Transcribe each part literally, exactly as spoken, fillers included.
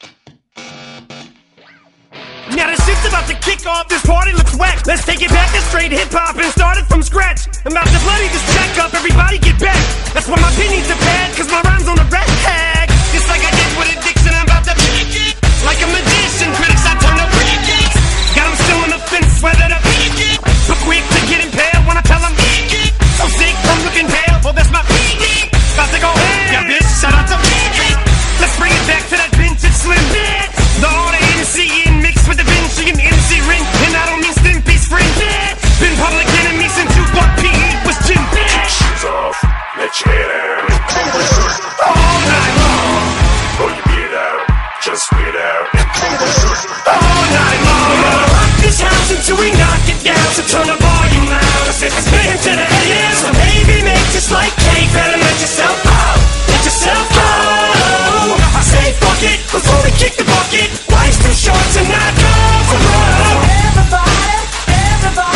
Now the shit's about to kick off, this party looks whack. Let's take it back to straight hip-hop and start it from scratch. I'm about to bloody this track up, everybody get back. That's why my pen needs a pad, cause my rhyme's on the rat tag. Just like I did with addiction, I'm about to pick it. Like a magician, critics I turn to cricket. Got them still on the fence, whether to pick it. But quick to get impaled when I tell them pick it. So sick from looking pale, well that's my pick it. About to go ham, yeah bitch, shout out to pick it. Let's bring it back to that vintage slim bitch. The order N C in mixed with the Vinci and M C Rin. And I don't mean Stimpy's friend, bitch. Been public enemy since you thought P E was Jim, bitch. Take your shoes off, let your head out. All night long. Pull your beard out, just weird out. All night long. We're gonna rock this house until we knock it down. So turn the volume loud. Cause it's been to the end. So baby, make this like cake. Better let yourself go. Let yourself go. I say fuck it before we kick the bucket. Life's too short to not go for broke. Everybody, everybody.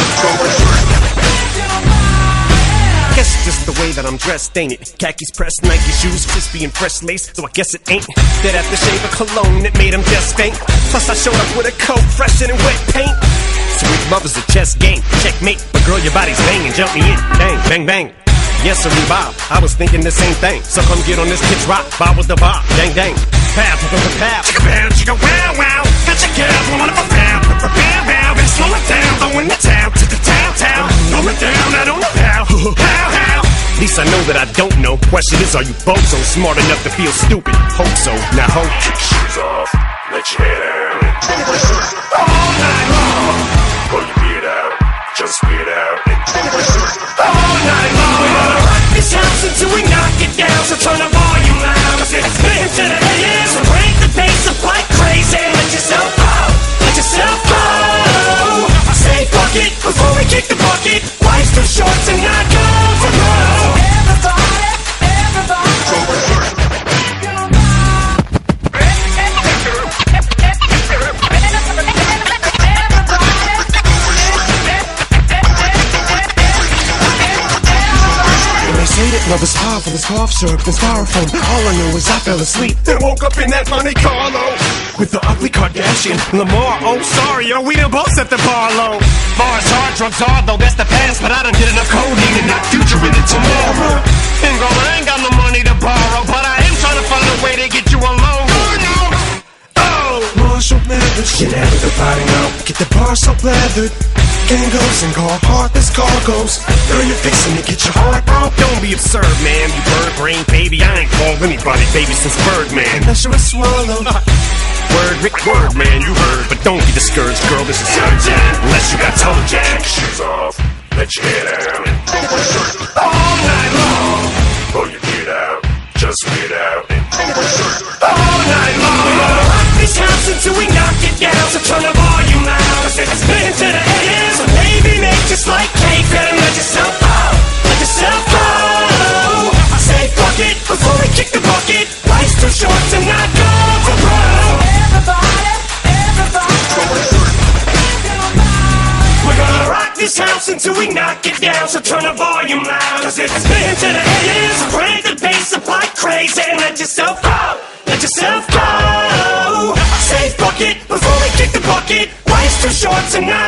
Guess it's just the way that I'm dressed, ain't it? Khakis pressed, Nike shoes, crispy and fresh lace. So I guess it ain't that aftershave of cologne that made him just faint. Plus I showed up with a coat fresher than wet paint. Sweet mother's a chess game, checkmate. But girl, your body's banging, jump me in, bang, bang, bang. Yes, sir, Bob. I was thinking the same thing. So come get on this pitch rock, bob with the bob, dang, dang. Pow, pow, pow, pow. Chicka pow, chicka wow, wow. Got your girls wanna pow, pow, pow, pow, pow. And slow it down, throwing the town to the town, town. Throw it down, I don't know how, how, how. At least I know that I don't know. Question is, are you both so smart enough to feel stupid? Hope so, now hope. Take your shoes off, let your head out. All night long. Pull your beard out, just weird out. All night long. We're gonna rock this house until we knock it down. So turn the volume loud. Cause it's been to the end. So break the bass up like crazy. Let yourself go, let yourself go. I say fuck it before we kick the bucket. Life's too short to not go for broke. Everybody, everybody. Say that love is powerful as cough syrup and styrofoam. All I know is I fell asleep, then woke up in that Monte Carlo with the ugly Kardashian Lamar. Oh sorry, yo, we done both set the bar low. Bars hard, drugs hard, though that's the past. But I done did enough codeine and not future in it tomorrow. And girl, I ain't got no money to borrow, but I am trying to find a way to get you alone. Oh, Marshall Mathers, get out of the body now. Get the bar so leathered. Gangos and call heartless cargoes. Girl, you're fixing to get your heart broke. Don't be absurd, man. You bird brain baby. I ain't called anybody baby since Birdman. Unless you're a swallow. Word, Rick, word, man, you heard. But don't be discouraged, girl. This is urgent. Unless you got toe jack. Take your shoes off, let your head out. All night long. Pull your beard out, just weird out. All night long. We're gonna rock this house until we knock it down. So turn the volume loud. Cause it's been to the end. So baby, make just like cake. Better let yourself go, let yourself go. I say fuck it before we kick the bucket. Life's too short to not go for broke. Everybody, everybody. We're gonna rock this house until we knock it down. So turn the volume loud. Cause it's been to the end. So crank the bass up like crazy. And let yourself go, let yourself go. I say fuck it before we kick the bucket. Life's too short to not